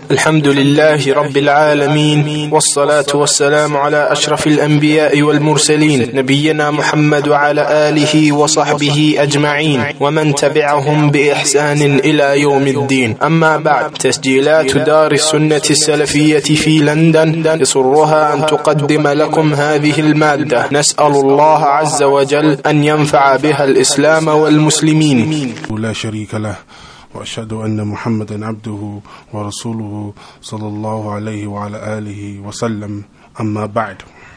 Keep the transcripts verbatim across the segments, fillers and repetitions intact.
الحمد لله رب العالمين، والصلاة والسلام على أشرف الأنبياء والمرسلين، نبينا محمد وعلى آله وصحبه أجمعين ومن تبعهم بإحسان إلى يوم الدين. أما بعد، تسجيلات دار السنة السلفية في لندن يسرها أن تقدم لكم هذه المادة. نسأل الله عز وجل أن ينفع بها الإسلام والمسلمين. لا شريك له، وأشهد أن محمدا عبده ورسوله صلى الله عليه وعلى آله وسلم. أما بعد.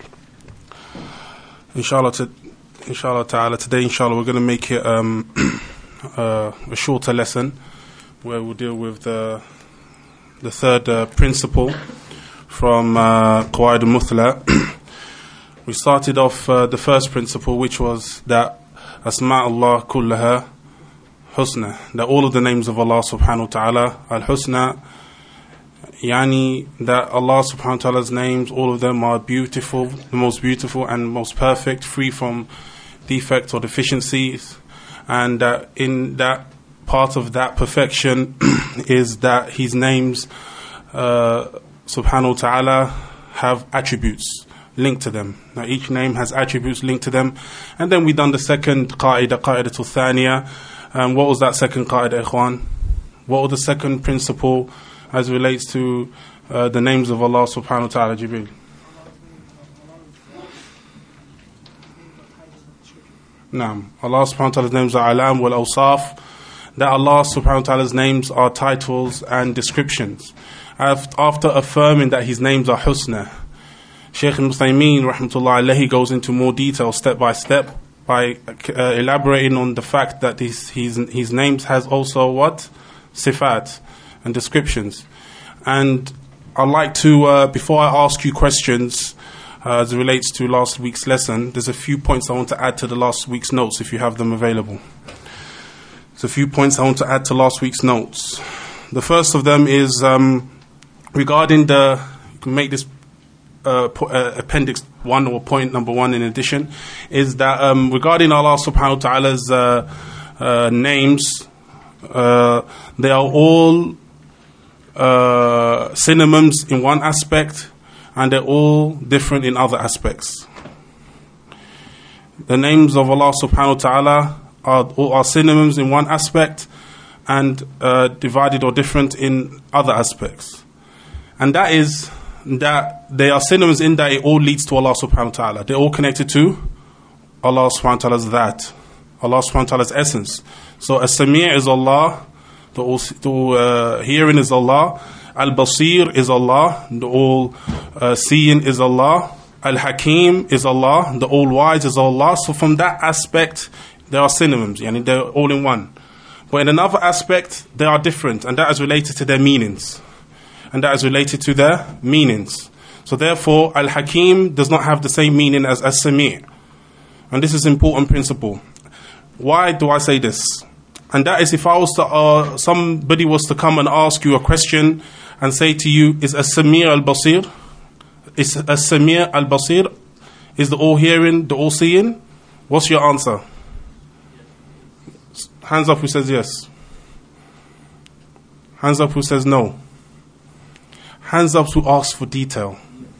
Inshallah, to, inshallah ta'ala, today inshallah we're going to make it um, uh, a shorter lesson where we'll deal with the the third uh, principle from uh, Qawaid al-Muthla. We started off uh, the first principle, which was that Asma' Allah kullaha Husna, that all of the names of Allah subhanahu wa ta'ala al-Husna, yani that Allah subhanahu wa ta'ala's names, all of them are beautiful, the most beautiful and most perfect, free from defects or deficiencies, and that in that part of that perfection is that His names uh, subhanahu wa ta'ala have attributes linked to them. Now each name has attributes linked to them. And then we done the second qaida, qa'idatul thaniya. Um, what was that second qaida, ikhwan? What was the second principle as it relates to uh, the names of Allah subhanahu wa ta'ala, Jibreel? Naam. Allah subhanahu wa ta'ala's names are alam wal awsaf. That Allah subhanahu wa ta'ala's names are titles and descriptions. After affirming that His names are husna, Shaykh al-Uthaymeen rahmatullah alayhi goes into more detail step by step by uh, elaborating on the fact that his, his, his names has also what? Sifat and descriptions. And I'd like to, uh, before I ask you questions uh, as it relates to last week's lesson, there's a few points I want to add to the last week's notes if you have them available. There's a few points I want to add to last week's notes. The first of them is um, regarding the, you can make this Uh, uh, appendix one or point number one in addition, is that um, regarding Allah subhanahu wa ta'ala's uh, uh, names, uh, they are all uh, synonyms in one aspect and they're all different in other aspects. The names of Allah subhanahu wa ta'ala are, are synonyms in one aspect and uh, divided or different in other aspects. And that is that they are synonyms in that it all leads to Allah subhanahu wa ta'ala. They're all connected to Allah subhanahu wa ta'ala's that, Allah subhanahu wa ta'ala's essence. So as-Sami' is Allah, the all the, uh, hearing is Allah, al-Basir is Allah, the all uh, seeing is Allah, al-Hakim is Allah, the all wise is Allah. So from that aspect there are synonyms, yani they're all in one. But in another aspect they are different, and that is related to their meanings. And that is related to their meanings. So therefore, Al-Hakim does not have the same meaning as As-Sami'. And this is an important principle. Why do I say this? And that is, if I was to, uh, somebody was to come and ask you a question and say to you, is As-Sami' Al-Basir? Is As-Sami' Al-Basir? Is the all-hearing, the all-seeing? What's your answer? Hands up who says yes. Hands up who says no. Hands up who asks for detail.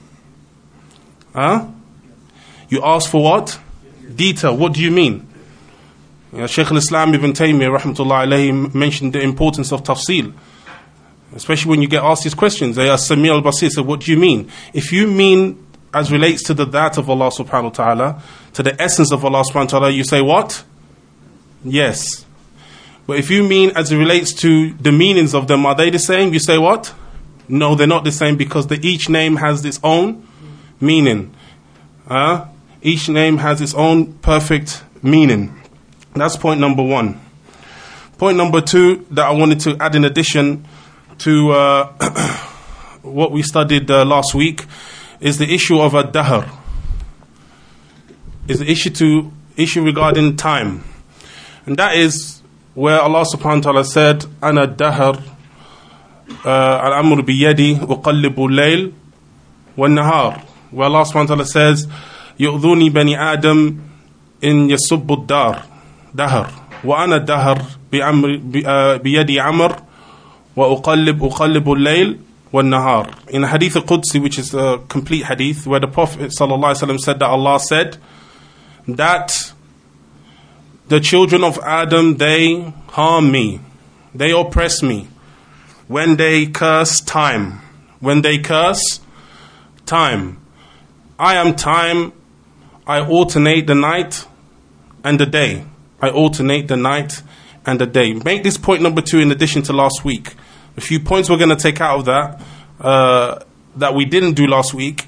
Huh? You ask for what? Detail. What do you mean? You know, Shaykh al-Islam Ibn Taymiyyah rahmatullah alayhi mentioned the importance of tafsil. Especially when you get asked these questions. They are Sami' al-Basir. So what do you mean? If you mean as relates to the that of Allah subhanahu wa ta'ala, to the essence of Allah subhanahu wa ta'ala, you say what? Yes. But if you mean as it relates to the meanings of them, are they the same? You say what? No, they're not the same, because the, each name has its own meaning. Uh, each name has its own perfect meaning. That's point number one. Point number two that I wanted to add in addition to uh, what we studied uh, last week is the issue of a dahr. Is the issue to issue regarding time, and that is where Allah subhanahu wa ta'ala said, "Ana dahr." Al-amru biyadi uqallibu al-layl wal-nahar. Where Allah subhanahu wa ta'ala says, yu'dhuni bani Adam in yasubbu ad-dar, dahr. Wa ana dahr biyadi amr wa uqallib uqallibu al-layl وَالنَّهَارِ. In a hadith al-Qudsi, which is a complete hadith, where the Prophet ﷺ said that Allah said that the children of Adam, they harm me, they oppress me when they curse time. When they curse time. I am time, I alternate the night and the day. I alternate the night and the day. Make this point number two in addition to last week. A few points we're going to take out of that, uh, that we didn't do last week,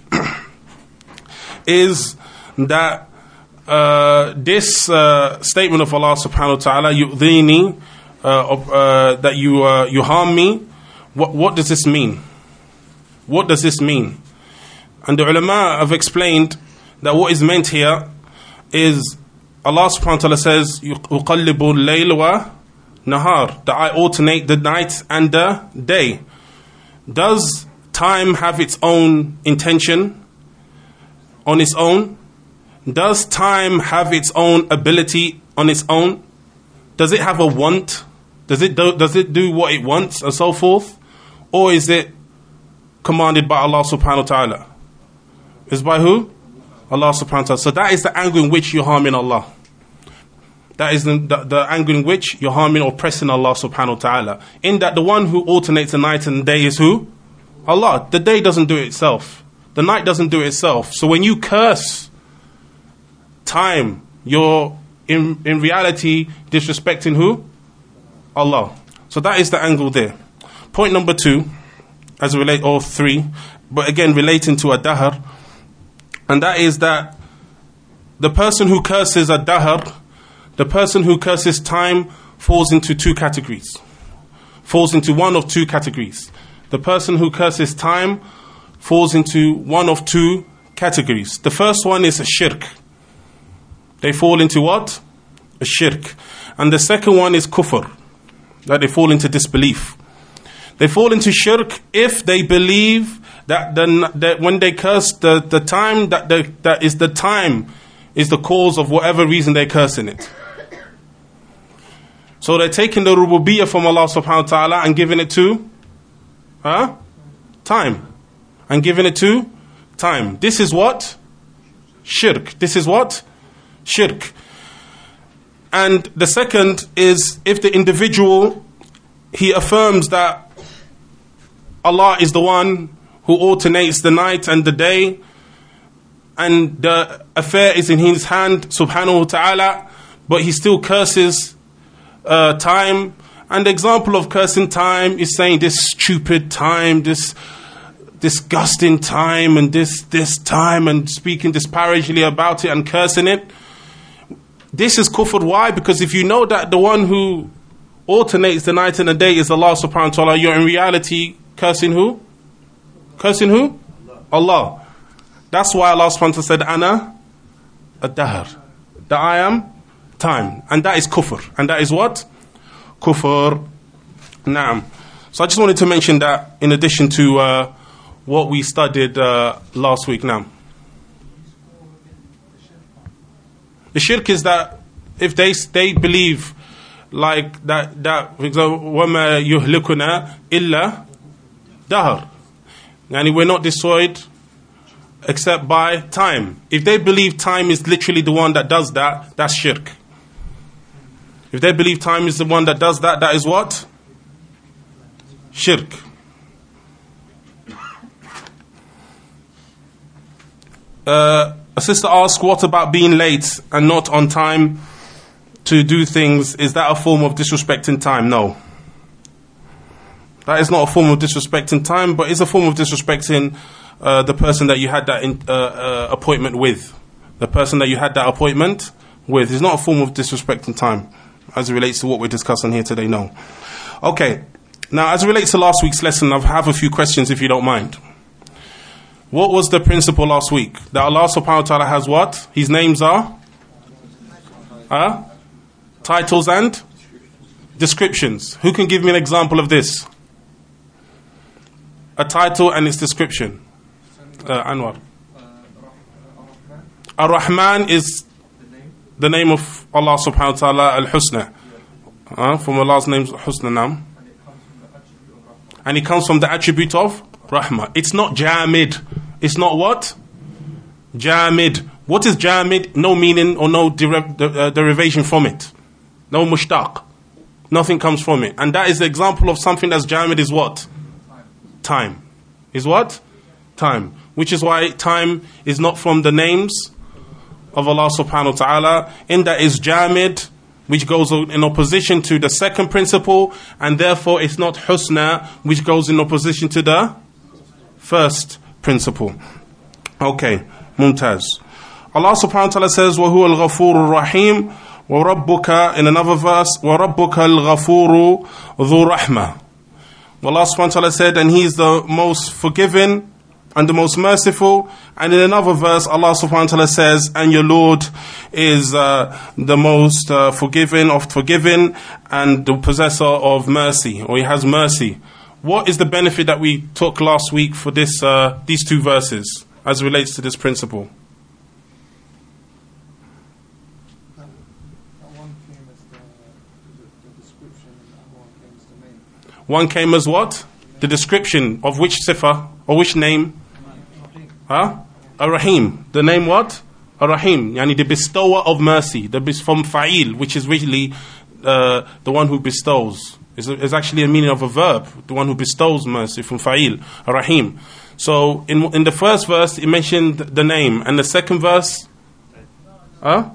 is that uh, this uh, statement of Allah subhanahu wa ta'ala, yu'dhini, uh, uh, that you uh, you harm me, what, what does this mean? What does this mean? And the ulama have explained that what is meant here is Allah subhanahu wa ta'ala says, يُقَلِّبُ اللَّيْلَ وَنَهَارِ, that I alternate the night and the day. Does time have its own intention on its own? Does time have its own ability on its own? Does it have a want? Does it do, does it do what it wants and so forth? Or is it commanded by Allah subhanahu wa ta'ala? Is by who? Allah subhanahu wa ta'ala. So that is the angle in which you're harming Allah. That is the, the, the angle in which you're harming or oppressing Allah subhanahu wa ta'ala. In that the one who alternates the night and the day is who? Allah. The day doesn't do it itself. The night doesn't do it itself. So when you curse time, you're in, in reality disrespecting who? Allah. So that is the angle there. Point number two, as it relate, or three, but again relating to a dahr, and that is that the person who curses a dahr, the person who curses time, falls into two categories. Falls into one of two categories. The person who curses time falls into one of two categories. The first one is a shirk. They fall into what? A shirk. And the second one is kufr, that they fall into disbelief. They fall into shirk if they believe that, the, that when they curse the, the time, that, the, that is the time is the cause of whatever reason they're cursing it. So they're taking the rububiyyah from Allah subhanahu wa ta'ala and giving it to huh? time. And giving it to time. This is what? Shirk. This is what? Shirk. And the second is if the individual, he affirms that Allah is the one who alternates the night and the day, and the affair is in his hand, subhanahu wa ta'ala, but he still curses uh, time. And the example of cursing time is saying this stupid time, this disgusting time, and this this time, and speaking disparagingly about it and cursing it. This is kufr. Why? Because if you know that the one who alternates the night and the day is Allah subhanahu wa ta'ala, you're in reality cursing who? Cursing who? Allah. Allah. That's why Allah subhanahu wa ta'ala said, Ana ad-dahr, that I am time. And that is kufr. And that is what? Kufr. Naam. So I just wanted to mention that in addition to uh, what we studied uh, last week. Now, the shirk is that if they they believe like that, that for example, وَمَا يُهْلِكُنَا إِلَّا دَهْرٌ, yani we're not destroyed except by time. If they believe time is literally the one that does that, that's shirk. If they believe time is the one that does that, that is what? Shirk. Uh, a sister asked, what about being late and not on time to do things? Is that a form of disrespecting time? No. That is not a form of disrespecting time, but it's a form of disrespecting uh, the person that you had that in, uh, uh, appointment with. The person that you had that appointment with is not a form of disrespecting time as it relates to what we're discussing here today. No. Okay. Now, as it relates to last week's lesson, I have a few questions if you don't mind. What was the principle last week? That Allah subhanahu wa ta'ala has what? His names are? Uh, titles and descriptions. Who can give me an example of this? A title and its description. Uh, Anwar. Ar-Rahman is the name of Allah subhanahu wa ta'ala, Al-Husna. Uh, from Allah's names, Husna Nam. And it comes from the attribute of rahmah. It's not jamid. It's not what? Jamid. What is jamid? No meaning or no deriv- uh, derivation from it. No mushtaq. Nothing comes from it. And that is the example of something that's jamid is what? Time. Is what? Time. Which is why time is not from the names of Allah subhanahu wa ta'ala. In that is jamid, which goes in opposition to the second principle, and therefore it's not husna, which goes in opposition to the first principle. Okay, mumtaz. Allah subhanahu wa ta'ala says, وَهُوَ الْغَفُورُ الرَّحِيمُ وَرَبُّكَ, in another verse, وَرَبُّكَ الْغَفُورُ ذُو رَحْمَةٍ. Allah subhanahu wa ta'ala said, and He is the most forgiving and the most merciful. And in another verse, Allah subhanahu wa ta'ala says, and your Lord is uh, the most uh, forgiving of forgiving and the possessor of mercy, or He has mercy. What is the benefit that we took last week for this uh, these two verses as it relates to this principle? One came as what? The description of which sifa or which name? Huh? Ar-Rahim. The name what? Ar-Rahim. Yani the bestower of mercy. The bis- from fa'il, which is really uh, the one who bestows. It's, a, it's actually a meaning of a verb. The one who bestows mercy, from fa'il. Ar-Rahim. So in in the first verse it mentioned the name, and the second verse, huh?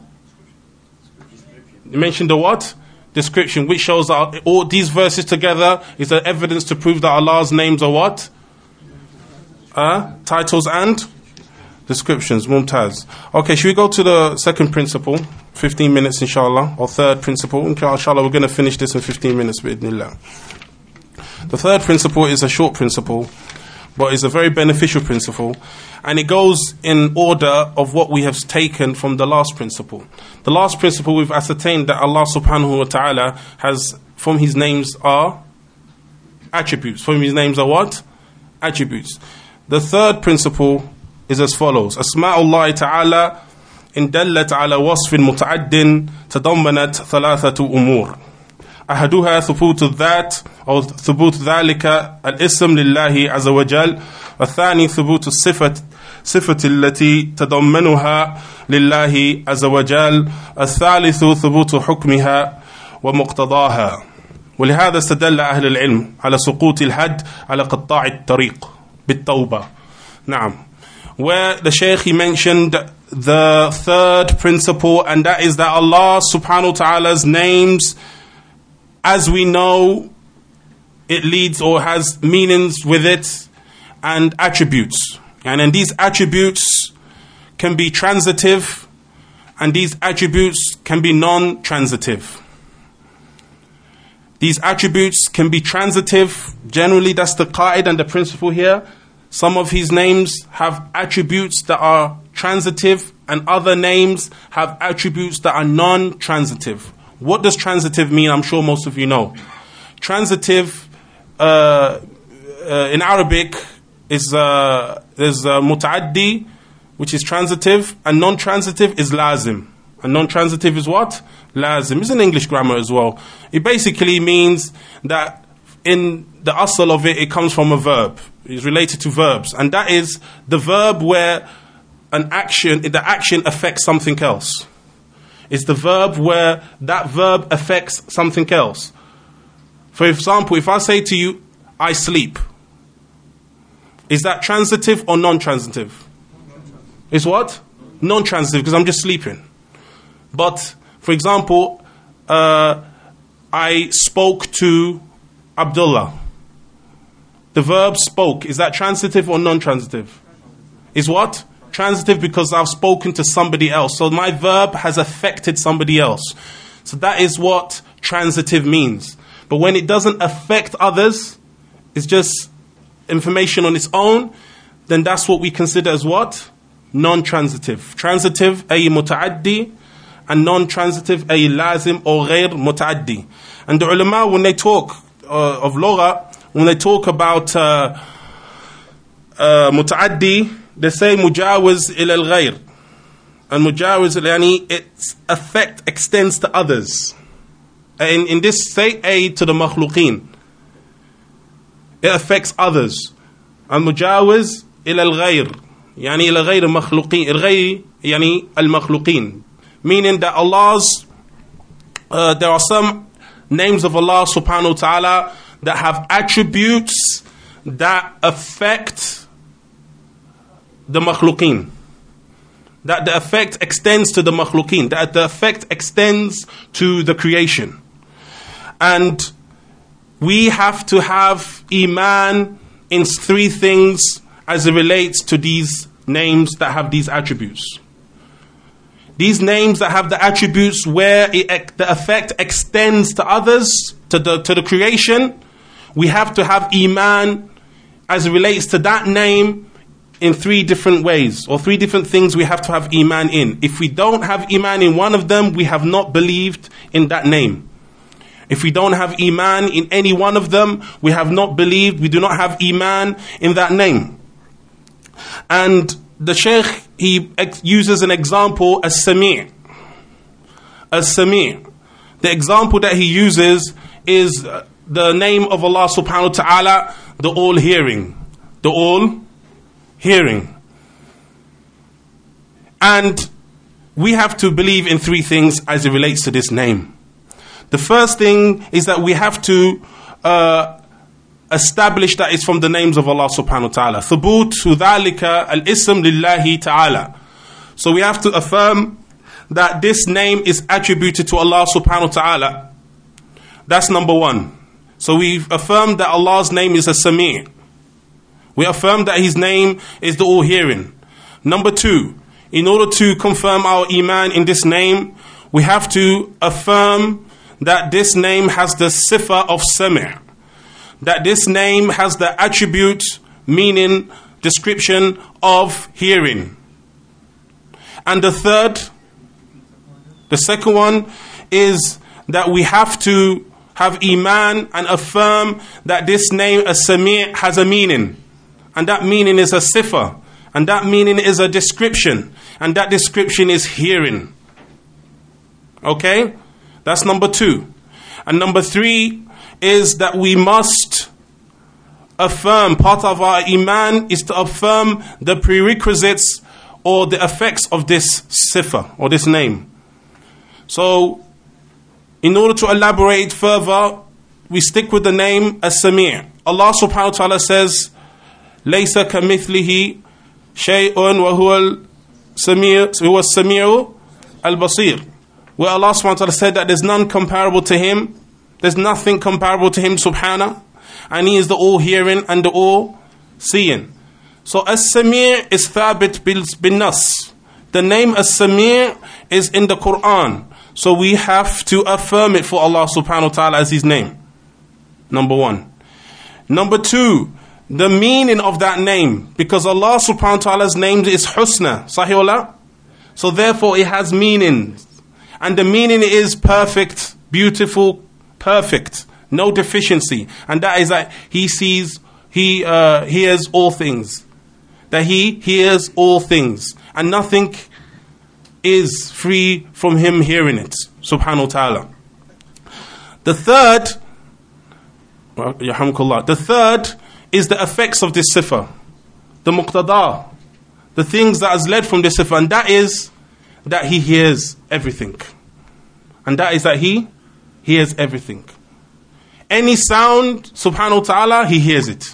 It mentioned the what? Description, which shows that all these verses together is the evidence to prove that Allah's names are what? Uh, titles and descriptions. Mumtaz. Okay, should we go to the second principle? fifteen minutes inshallah. Or third principle. Inshallah we're going to finish this in fifteen minutes bi'idhnillah. The third principle is a short principle, but it's a very beneficial principle, and it goes in order of what we have taken from the last principle. The last principle we've ascertained that Allah subhanahu wa ta'ala has, from His names are attributes. From His names are what? Attributes. The third principle is as follows. Asma'ullah ta'ala in dallat ala wasfin muta'addin tadammanat thalathatu umur. أحدها ثبوت الذات أو ثبوت ذلك الاسم لله عز وجل، والثاني ثبوت الصفة صفة التي تضمنها لله عز وجل، الثالث ثبوت حكمها ومقتضاها. ولهذا استدل أهل العلم على سقوط الحد على قطاع الطريق بالتوبة. نعم. Where the Shaykh he mentioned the third principle, and that is that Allah subhanahu wa ta'ala's names, as we know, it leads or has meanings with it and attributes. And then these attributes can be transitive, and these attributes can be non-transitive. These attributes can be transitive. Generally, that's the qaid and the principle here. Some of His names have attributes that are transitive, and other names have attributes that are non-transitive. What does transitive mean? I'm sure most of you know. Transitive uh, uh, in Arabic is uh, there's uh, muta'addi, which is transitive, and non-transitive is lazim. And non-transitive is what? Lazim. It's in English grammar as well. It basically means that in the asl of it, it comes from a verb. It's related to verbs, and that is the verb where an action, the action affects something else. It's the verb where that verb affects something else. For example, if I say to you, I sleep, is that transitive or non-transitive? It's what? Non-transitive, because I'm just sleeping. But, for example, uh, I spoke to Abdullah. The verb spoke, is that transitive or non-transitive? Is what? Transitive, because I've spoken to somebody else. So my verb has affected somebody else. So that is what transitive means. But when it doesn't affect others, it's just information on its own, then that's what we consider as what? Non-transitive. Transitive, ay muta'addi, and non-transitive, ay lazim or ghair muta'addi. And the ulama, when they talk uh, of lugha, when they talk about uh, uh, muta'addi, they say mujawiz ila al-ghayr. And mujawiz, yani, its effect extends to others. In, in this, say A to the makhluqeen. It affects others. المجاوز إلى الغير يعني إلى غير المخلوقين الغير يعني المخلوقين, meaning that Allah's uh, there are some names of Allah subhanahu wa ta'ala that have attributes that affect the makhluqeen, that the effect extends to the makhluqeen, that the effect extends to the creation. And we have to have iman in three things as it relates to these names that have these attributes. These names that have the attributes where it, the effect extends to others, to the, to the creation, we have to have iman as it relates to that name in three different ways, or three different things we have to have iman in. If we don't have iman in one of them, we have not believed in that name. If we don't have iman in any one of them, we have not believed, we do not have iman in that name. And the Shaykh, he ex- uses an example as Sami'. As Sami'. The example that he uses is the name of Allah subhanahu wa ta'ala, the all-hearing. The all-hearing. And we have to believe in three things as it relates to this name. The first thing is that we have to uh, establish that it's from the names of Allah subhanahu wa ta'ala. ثبوت ذلك الاسم لله ta'ala. So we have to affirm that this name is attributed to Allah subhanahu wa ta'ala. That's number one. So we've affirmed that Allah's name is a Sami'. We affirm that His name is the all-hearing. Number two, in order to confirm our iman in this name, we have to affirm that this name has the sifa of Sami'. That this name has the attribute, meaning, description of hearing. And the third, the second one, is that we have to have iman and affirm that this name, as-Sami', has a meaning. And that meaning is a sifa. And that meaning is a description. And that description is hearing. Okay? That's number two. And number three is that we must affirm, part of our iman is to affirm the prerequisites or the effects of this sifa or this name. So, in order to elaborate further, we stick with the name as-Sami'. Allah subhanahu wa ta'ala says, لَيْسَ كَمِثْلِهِ شَيْءٌ وَهُوَ السَّمِيعُ الْبَصِيرُ. Where Allah subhanahu wa ta'ala said that there's none comparable to Him, there's nothing comparable to Him subhanahu, and He is the all-hearing and the all-seeing. So as-Sami' is thabit bin nas. The name as-Sami' is in the Quran. So we have to affirm it for Allah subhanahu wa ta'ala as His name. Number one. Number two, the meaning of that name. Because Allah subhanahu wa ta'ala's name is Husna. Sahih Allah? So therefore it has meaning. And the meaning is perfect, beautiful, perfect. No deficiency. And that is that He sees, He uh, hears all things. That He hears all things. And nothing is free from Him hearing it. Subhanahu wa ta'ala. The third, well, Yarhamkullah, the third is the effects of this sifa. The muqtada. The things that has led from this sifa. And that is that He hears everything. And that is that He hears everything. Any sound, subhanahu wa ta'ala, He hears it.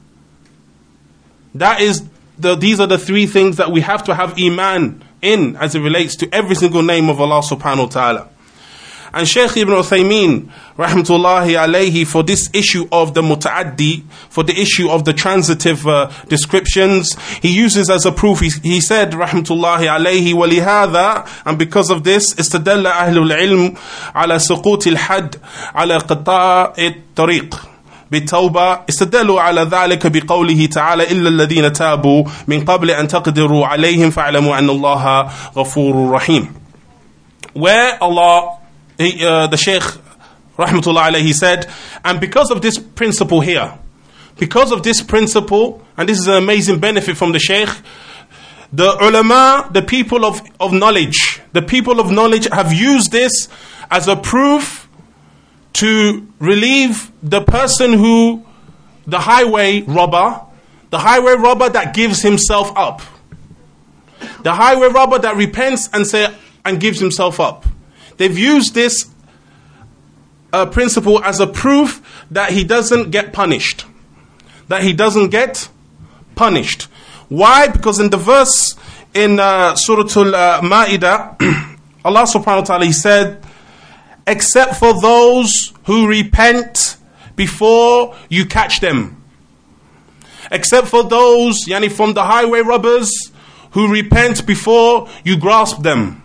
That is the, these are the three things that we have to have iman in as it relates to every single name of Allah subhanahu wa ta'ala. And Shaykh Ibn Uthaymeen, rahmatullahi alayhi, for this issue of the muta'addi, for the issue of the transitive uh, descriptions, he uses as a proof, he, he said, rahmatullahi alayhi, وَلِهَذَا, and because of this, استدل أهل العلم على سقوط الحد على قطاع الطريق بالتوبة. استدلوا على ذلك بقوله تعالى إلا الذين تابوا من قبل أن تقدروا عليهم فاعلموا أن الله غفور رحيم. Where Allah, he, uh, the Shaykh rahmatullah alayhi said, and because of this principle here, because of this principle, and this is an amazing benefit from the Shaykh, the ulama, the people of, of knowledge, the people of knowledge have used this as a proof to relieve the person who, the highway robber, The highway robber that gives himself up. The highway robber that repents and say and gives himself up. They've used this uh, principle as a proof that he doesn't get punished. That he doesn't get punished. Why? Because in the verse in uh, Surah Al-Ma'idah, Allah subhanahu wa ta'ala, He said, except for those who repent before you catch them. Except for those, yani from the highway robbers, who repent before you grasp them.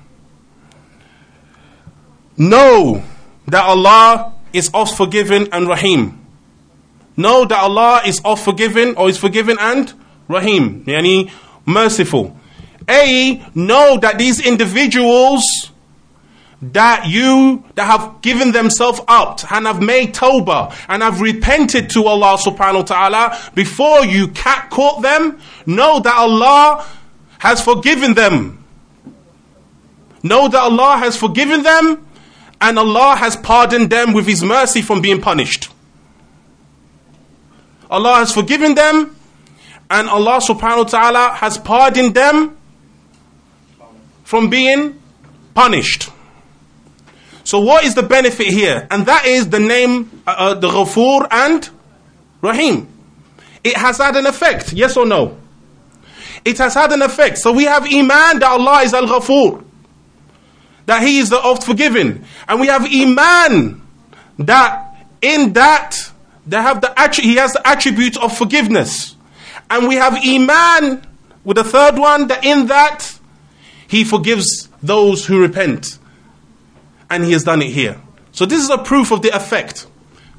Know that Allah is oft forgiving and Rahim. Know that Allah is oft forgiving or is forgiving and Rahim, yani merciful. A, know that these individuals that you, that have given themselves up and have made tawbah and have repented to Allah subhanahu wa ta'ala before you cat caught them, know that Allah has forgiven them. Know that Allah has forgiven them and Allah has pardoned them with His mercy from being punished. Allah has forgiven them and Allah subhanahu wa ta'ala has pardoned them from being punished. So what is the benefit here? And that is the name, uh, the Ghafoor and Rahim. It has had an effect, yes or no? It has had an effect. So we have Iman that Allah is Al-Ghafoor, that He is the oft forgiving. And we have Iman that in that they have the attri- He has the attribute of forgiveness. And we have Iman with the third one, that in that He forgives those who repent. And He has done it here. So this is a proof of the effect.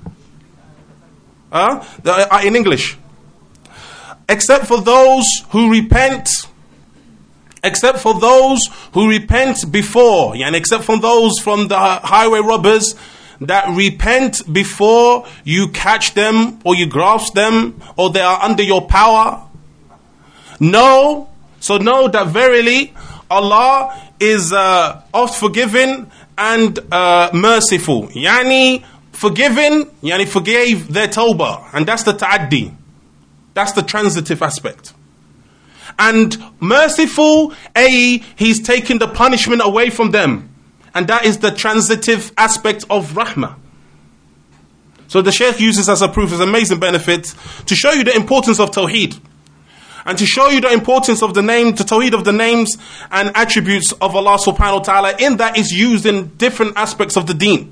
Uh, the, uh, in English. Except for those who repent. Except for those who repent before. And except for those from the highway robbers that repent before you catch them or you grasp them or they are under your power. No. So know that verily Allah is uh, oft forgiving and uh, merciful. Yani forgiving, yani forgave their tawbah. And that's the ta'addi. That's the transitive aspect. And merciful, A, He's taken the punishment away from them. And that is the transitive aspect of rahmah. So the Shaykh uses as a proof, as an amazing benefit, to show you the importance of tawheed. And to show you the importance of the name, the tawheed of the names and attributes of Allah subhanahu wa ta'ala, in that is used in different aspects of the deen.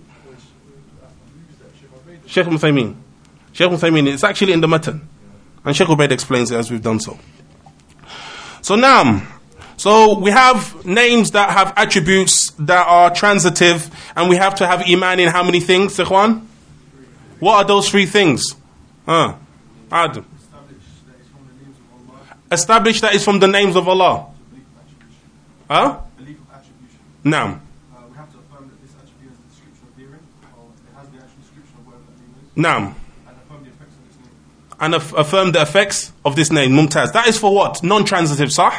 Shaykh Uthaymeen. Shaykh Uthaymeen, it's actually in the matan. And Shaykh Ubaid explains it as we've done so. So now, so we have names that have attributes that are transitive, and we have to have iman in how many things, Ikhwan? What are those three things? Huh? Adam. Establish that is from the names of Allah. Huh? Belief of attribution. Naam. Uh, we have to affirm that this attribute has the description of hearing, or it has the actual description of whatever that name is. Naam. And affirm the effects of this name. And af- affirm the effects of this name, Mumtaz. That is for what? Non-transitive, sah?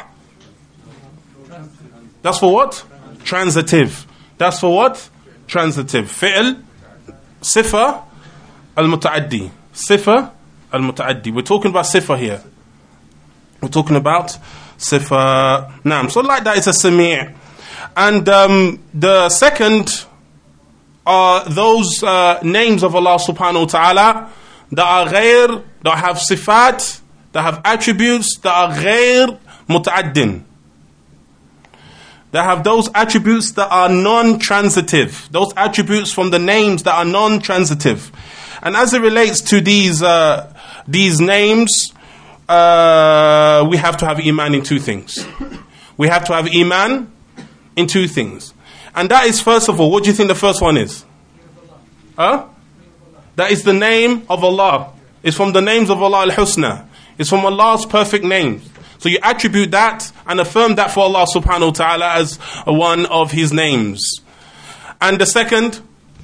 That's for what? Transitive. That's for what? Transitive. Fi'l, sifa, al-muta'addi. Sifa, al-muta'addi. We're talking about sifa here. We're talking about sifa. Naam. So like that, it's a sami'. And um, the second are those uh, names of Allah subhanahu wa ta'ala that are ghair, that have sifat, that have attributes, that are ghair muta'addin. That have those attributes that are non-transitive. Those attributes from the names that are non-transitive. And as it relates to these uh, these names, uh, we have to have iman in two things. We have to have iman in two things. And that is, first of all, what do you think the first one is? Huh? That is the name of Allah. It's from the names of Allah al-Husna. It's from Allah's perfect names. So you attribute that and affirm that for Allah subhanahu wa ta'ala as one of His names. And the second?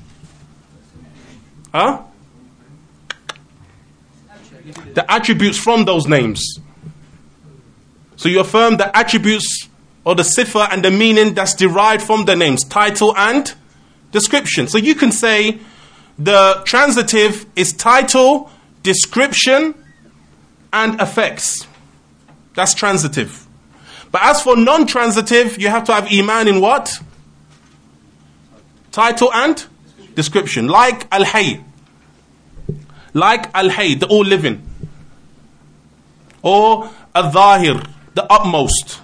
Huh? The attributes from those names. So you affirm the attributes or the sifa and the meaning that's derived from the names, title and description. So you can say the transitive is title, description, and affects. That's transitive. But as for non-transitive, you have to have iman in what? Title and description. Like Al-Hayy. Like Al-Hayy, the all living. Or Al-Zahir, the utmost.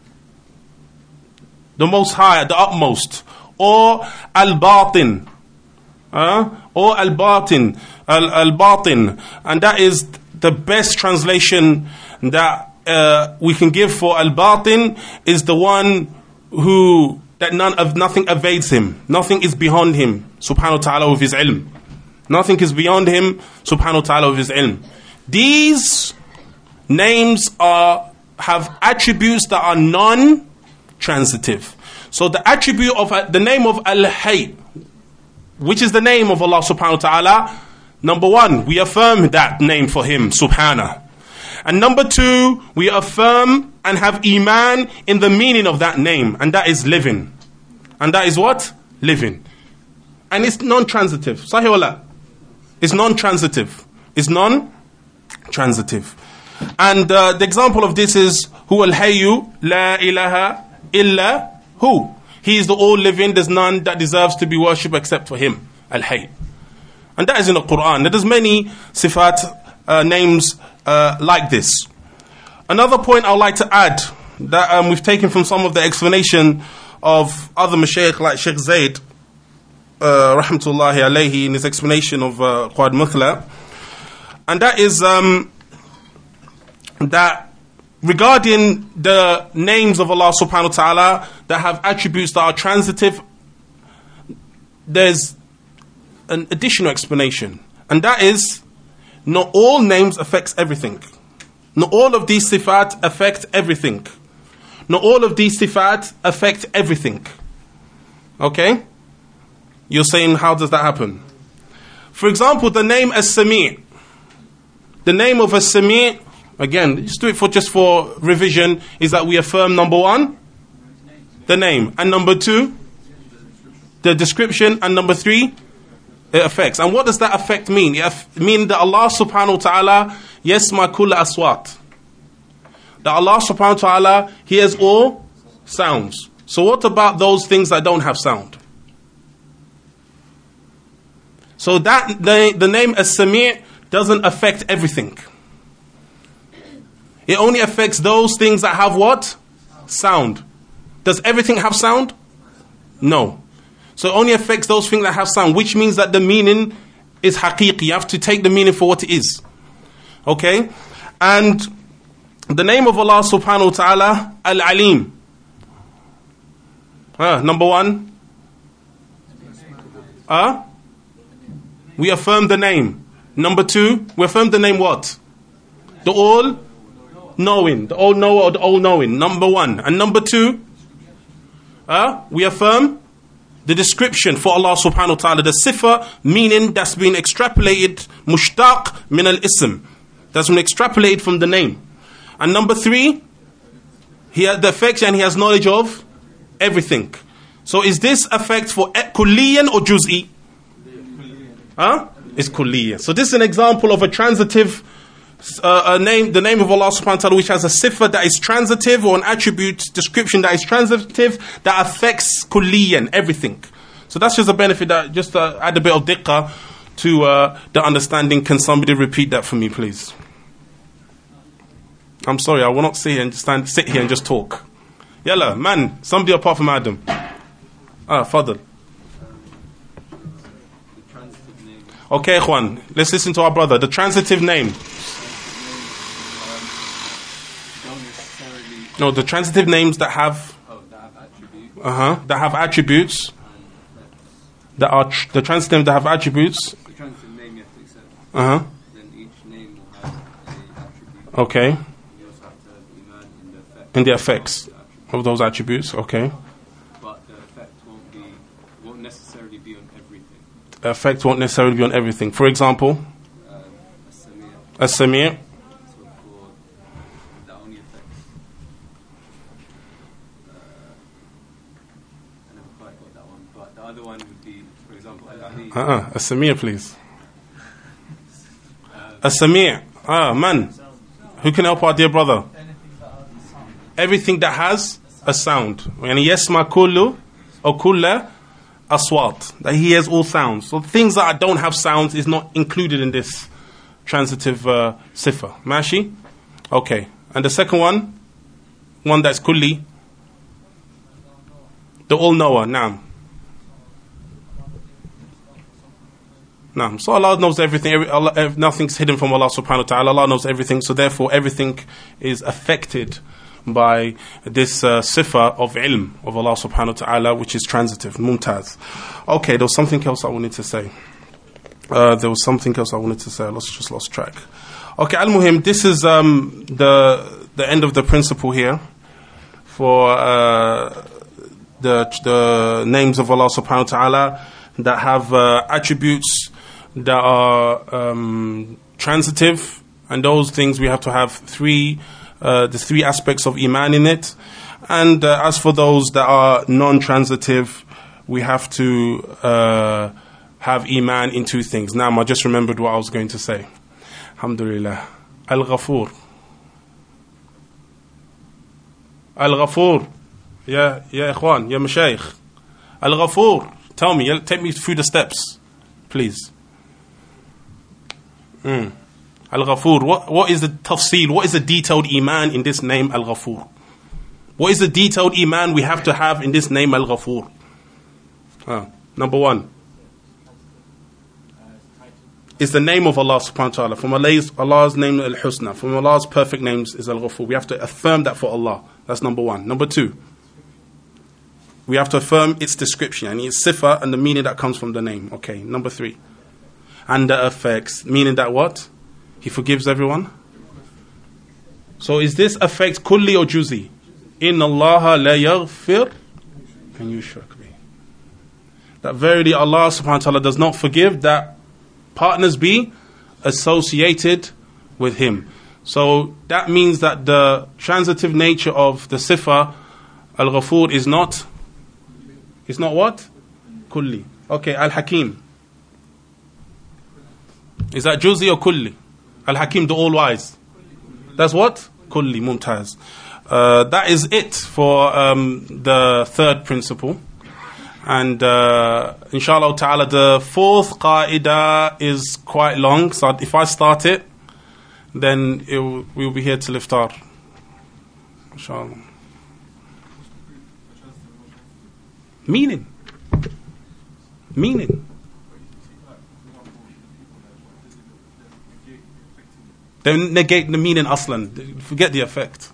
The most high, the utmost. Or Al-Batin. Uh, or Al-Batin. Al- Al-Batin. And that is the best translation that uh, we can give for Al-Batin, is the one who, that none of nothing evades him. Nothing is beyond him, subhanahu wa ta'ala, with his ilm. Nothing is beyond him, subhanahu wa ta'ala, with his ilm. These names are have attributes that are non-transitive. So the attribute of uh, the name of Al-Hayy, which is the name of Allah subhanahu wa ta'ala, number one, we affirm that name for him, subhanahu. And number two, we affirm and have iman in the meaning of that name, and that is living. And that is what? Living. And it's non-transitive. Sahih wala? It's non-transitive. It's non-transitive. And uh, the example of this is Huwa al-Hayyu la ilaha illa hu. He is the all-living. There's none that deserves to be worshipped except for him. Al-Hayy. And that is in the Quran. There's many sifat uh, names uh, like this. Another point I would like to add that um, we've taken from some of the explanation of other mashaykh like Sheikh Zayd uh, rahmatullahi alayhi in his explanation of uh, Qawaid Muthla, and that is um, that regarding the names of Allah subhanahu wa ta'ala that have attributes that are transitive, there's an additional explanation, and that is not all names affects everything. Not all of these sifat affect everything. Not all of these sifat affect everything. Okay? You're saying, how does that happen? For example, the name As-Sami'. The name of As-Sami', again, just do it for just for revision, is that we affirm number one, the name. And number two, the description. And number three, it affects. And what does that affect mean? It means that Allah subhanahu wa ta'ala yasma kulla aswat. That Allah subhanahu wa ta'ala hears all sounds. So what about those things that don't have sound? So that the, the name As-Sami' doesn't affect everything. It only affects those things that have what? Sound. Does everything have sound? No. So it only affects those things that have sound, which means that the meaning is haqiqi. You have to take the meaning for what it is. Okay? And the name of Allah subhanahu wa ta'ala, Al-Alim. Uh, number one. Uh, we affirm the name. Number two, we affirm the name what? The all-knowing. The all-knower or the all-knowing. Number one. And number two, uh, we affirm the description for Allah subhanahu wa ta'ala, the sifa, meaning that's been extrapolated, mushtaq min al-ism, that's been extrapolated from the name. And number three, he has the effect and he has knowledge of everything. So is this effect for kulliyan or juz'i? Huh? It's kulliyan. So this is an example of a transitive uh, a name, the name of Allah subhanahu wa ta'ala, which has a sifa that is transitive, or an attribute description that is transitive, that affects kulliyan, everything. So that's just a benefit, that just to add a bit of diqqah to uh, the understanding. Can somebody repeat that for me, please? I'm sorry, I will not sit here and just stand, sit here and just talk. Yalla, man, somebody apart from Adam. Ah, Fadl. Okay, Juan, let's listen to our brother. The transitive name. No, the transitive names that have, Oh, that have attributes. uh huh, that have attributes, that are tr- the transitive that have attributes. The transitive name you have to accept. Uh huh. Then each name will have a attribute. Okay. You also have to have iman in the effect. In the effects of the attribute. of those attributes. Okay. But the effect won't be, won't necessarily be on everything. The effect won't necessarily be on everything. For example, Um, As-Sami', As-Sami'. so for that only affects. Uh, I never quite got that one, but the other one would be, for example, Al-Alim. Uh uh As-Sami', please. As-Sami'. Ah, man. Who can help our dear brother? Everything that has a sound. Yani yasma kullu or kulla aswat. That he hears all sounds. So things that don't have sounds is not included in this transitive uh, sifa. Mashi? Okay. And the second one? One that's kulli. The all-knower. Naam. Naam. So Allah knows everything. Every, Allah, nothing's hidden from Allah subhanahu wa ta'ala. Allah knows everything. So therefore everything is affected by this uh, sifa of ilm of Allah subhanahu wa ta'ala, which is transitive. Mumtaz. Okay, there was something else I wanted to say. Uh, there was something else I wanted to say. I lost, just lost track. Okay, al-muhim, this is um, the the end of the principle here for uh, the the names of Allah subhanahu wa ta'ala that have uh, attributes that are um, transitive, and those things we have to have three uh, the three aspects of iman in it. And uh, as for those that are non-transitive, we have to uh, have iman in two things. Now I just remembered what I was going to say. Alhamdulillah. Al-Ghafur. Al-Ghafur. Ya, ya ikhwan, ya mashayikh. Al-Ghafur. Tell me, take me through the steps, please. Mm. Al-Ghafur. What, what is the tafsil? What is the detailed iman in this name Al-Ghafur? What is the detailed iman we have to have in this name Al-Ghafur? Ah, number one. It's the name of Allah subhanahu wa ta'ala. From Allah's, Allah's name Al-Husna. From Allah's perfect names is Al-Ghafur. We have to affirm that for Allah. That's number one. Number two. We have to affirm its description and its sifa and the meaning that comes from the name. Okay, number three. And the effects. Meaning that what? He forgives everyone? So is this effect kulli or juzi? Inna Allah la yaghfir and yushrak bih. That verily Allah subhanahu wa ta'ala does not forgive that partners be associated with him. So that means that the transitive nature of the sifa Al-Ghafur is not is not what? Kulli. Okay, Al-Hakim. Is that juzi or kulli? Al-Hakim, the all-wise. That's what? Kulli, mumtaz. Uh, that is it for um, the third principle. And uh, inshallah ta'ala, the fourth qaida is quite long. So if I start it, then it will, we'll be here till iftar. Inshallah. Meaning. Meaning. They negate the meaning aslan. Forget the effect.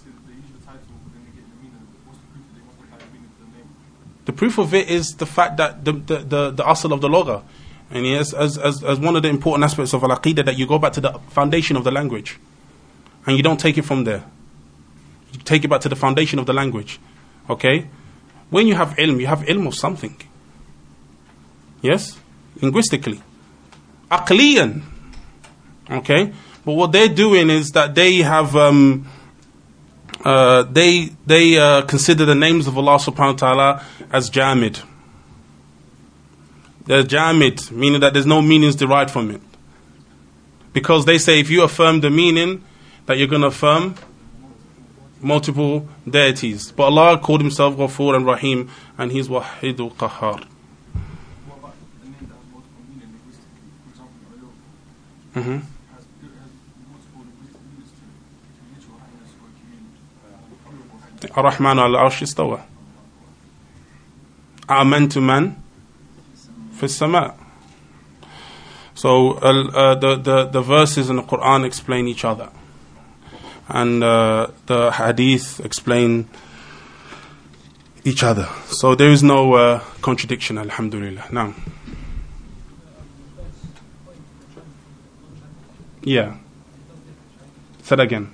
The proof of it is the fact that the the, the, the asl of the lugha. And yes, as, as as one of the important aspects of al-aqidah, that you go back to the foundation of the language. And you don't take it from there. You take it back to the foundation of the language. Okay? When you have ilm, you have ilm of something. Yes? Linguistically. Aqliyan. Okay? But what they're doing is that they have um, uh, they they uh, consider the names of Allah subhanahu wa ta'ala as jamid. They're jamid, meaning that there's no meanings derived from it. Because they say if you affirm the meaning, that you're going to affirm multiple deities. But Allah called himself Ghafur and Rahim, and he's Wahidul Qahhar. Mm-hmm. Ar-Rahman al-Arsh istawa. Amantu man fi as-sama'. So uh, the, the the verses in the Quran explain each other, and uh, the hadith explain each other. So there is no uh, contradiction, alhamdulillah. Now, yeah. Say that again.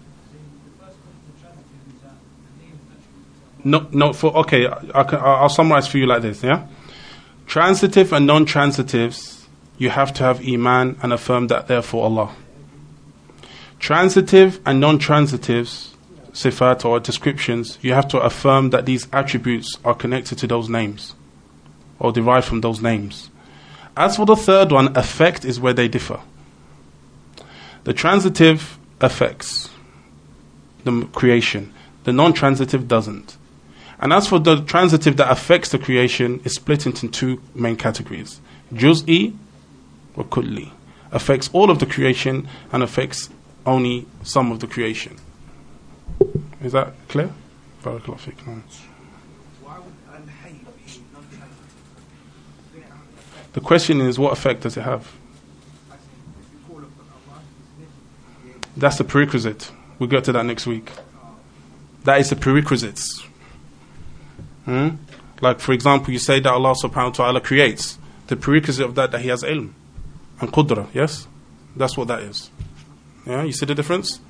No, no. For okay, I can, I'll summarize for you like this. Yeah, transitive and non-transitives, you have to have iman and affirm that they're for Allah. Transitive and non-transitives, sifat or descriptions, you have to affirm that these attributes are connected to those names or derived from those names. As for the third one, effect is where they differ. The transitive affects the creation. The non-transitive doesn't. And as for the transitive that affects the creation, it's split into two main categories. Juz'i or kulli. Affects all of the creation and affects only some of the creation. Is that clear? Barakallahu feek. No. The question is, what effect does it have? That's the prerequisite. We'll get to that next week. That is the prerequisites. Hmm? Like, for example, you say that Allah subhanahu wa ta'ala creates. The prerequisite of that, that He has ilm and qudra, yes? That's what that is. Yeah, you see the difference?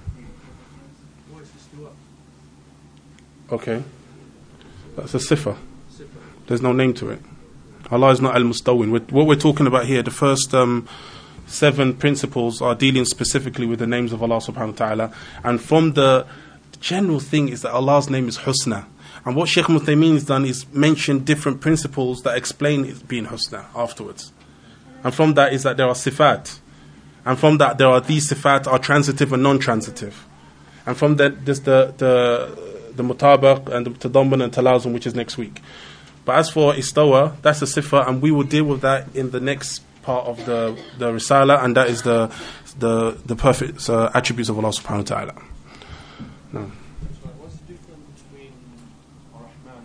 Okay. That's a sifa. There's no name to it. Allah is not al-mustawin. What we're talking about here, the first um, seven principles are dealing specifically with the names of Allah subhanahu wa ta'ala. And from the general thing is that Allah's name is Husna. And what Shaykh Muthaymeen has done is mention different principles that explain it being Husna afterwards. And from that is that there are sifat. And from that there are these sifat are transitive and non-transitive. And from that there's the the, the mutabaq and the tadammun and talazum, which is next week. But as for istawa, that's a sifa, and we will deal with that in the next part of the, the risala, and that is the the the perfect uh, attributes of Allah subhanahu wa ta'ala. No. What's the difference between Ar-Rahman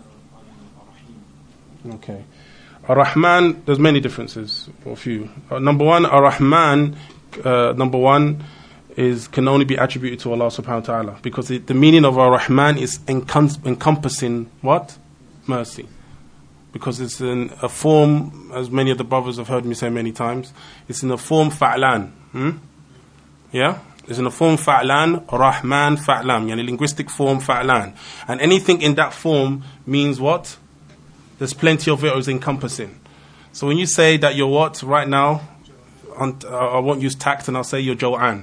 and Ar-Rahim? Okay. Ar-Rahman, there's many differences, or a few. Uh, number one, Ar-Rahman, uh, number one, is can only be attributed to Allah subhanahu wa ta'ala, because it, the meaning of Ar-Rahman is encom- encompassing what? Mercy. Because it's in a form, as many of the brothers have heard me say many times, it's in a form fa'lan. Hmm? Yeah? It's in a form fa'lan, Rahman fa'lan, yani linguistic form fa'lan. And anything in that form means what? There's plenty of it is encompassing. So when you say that you're what right now, on, uh, I won't use tact and I'll say you're Jaw'an.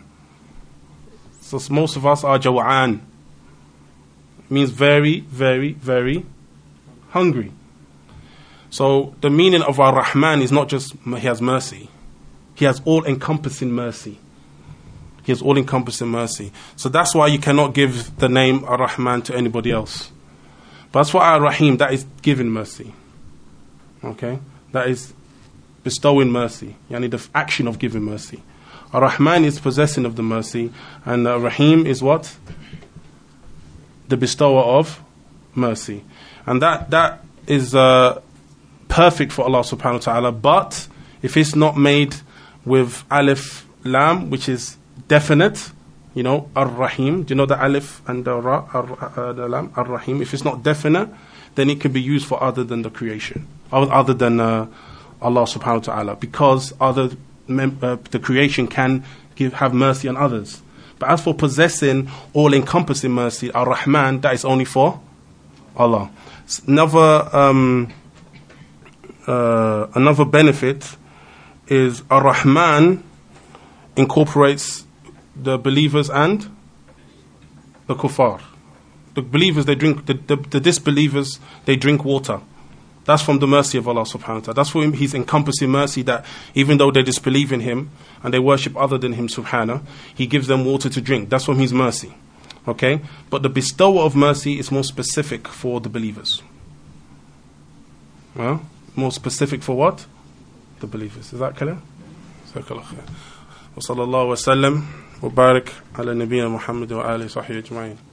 So most of us are Jaw'an. It means very, very, very hungry. So the meaning of Ar-Rahman is not just He has mercy. He has all-encompassing mercy. He has all-encompassing mercy. So that's why you cannot give the name Ar-Rahman to anybody else. But as for Ar-Rahim, that is giving mercy. Okay? That is bestowing mercy. Yani the action of giving mercy. Ar-Rahman is possessing of the mercy, and Ar-Rahim is what? The bestower of mercy. And that that is uh, perfect for Allah subhanahu wa ta'ala, but if it's not made with alif lam, which is definite, you know, Ar-Rahim, do you know the alif and the ra, ar, uh, the lam, Ar-Rahim? If it's not definite, then it can be used for other than the creation, other than uh, Allah subhanahu wa ta'ala, because other mem- uh, the creation can give have mercy on others. But as for possessing all-encompassing mercy, Ar-Rahman, that is only for Allah. Another um, uh, another benefit is Ar-Rahman incorporates the believers and the kuffar. The believers, they drink, the, the, the disbelievers, they drink water. That's from the mercy of Allah subhanahu wa ta'ala. That's for him, He's encompassing mercy, that even though they disbelieve in Him and they worship other than Him subhanahu, He gives them water to drink. That's from His mercy. Okay? But the bestower of mercy is more specific for the believers. Well, more specific for what? The believers. Is that clear? Jazakallah khair. Wa sallallahu wa sallam wa barik ala nabiyyina Muhammad wa alihi wa sahbihi ajma'in.